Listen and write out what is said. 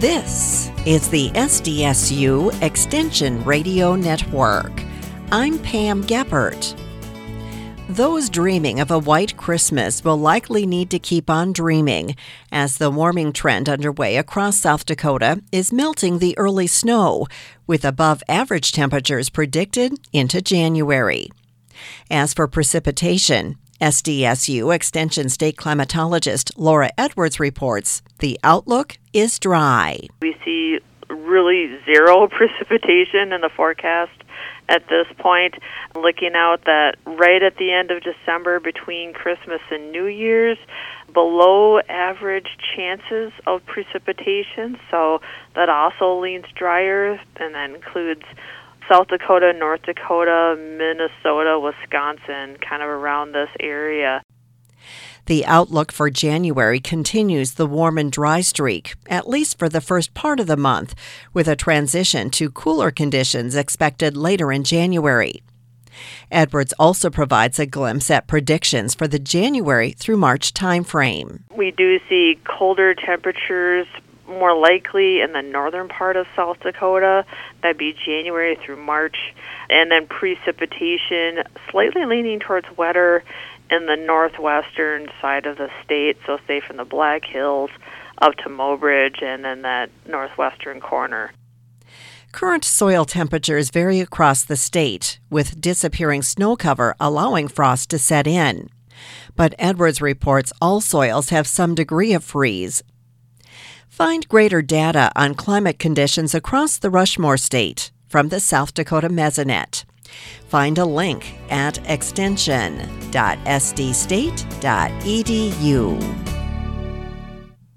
This is the SDSU Extension Radio Network. I'm Pam Geppert. Those dreaming of a white Christmas will likely need to keep on dreaming, as the warming trend underway across South Dakota is melting the early snow, with above-average temperatures predicted into January. As for precipitation, SDSU Extension State Climatologist Laura Edwards reports the outlook is dry. We see really zero precipitation in the forecast at this point. Looking out that right at the end of December between Christmas and New Year's, below average chances of precipitation, so that also leans drier, and that includes South Dakota, North Dakota, Minnesota, Wisconsin, kind of around this area. The outlook for January continues the warm and dry streak, at least for the first part of the month, with a transition to cooler conditions expected later in January. Edwards also provides a glimpse at predictions for the January through March timeframe. We do see colder temperatures more likely in the northern part of South Dakota. That'd be January through March. And then precipitation slightly leaning towards wetter in the northwestern side of the state, so say from the Black Hills up to Mobridge and then that northwestern corner. Current soil temperatures vary across the state, with disappearing snow cover allowing frost to set in. But Edwards reports all soils have some degree of freeze. Find greater data on climate conditions across the Rushmore State from the South Dakota Mesonet. Find a link at extension.sdstate.edu.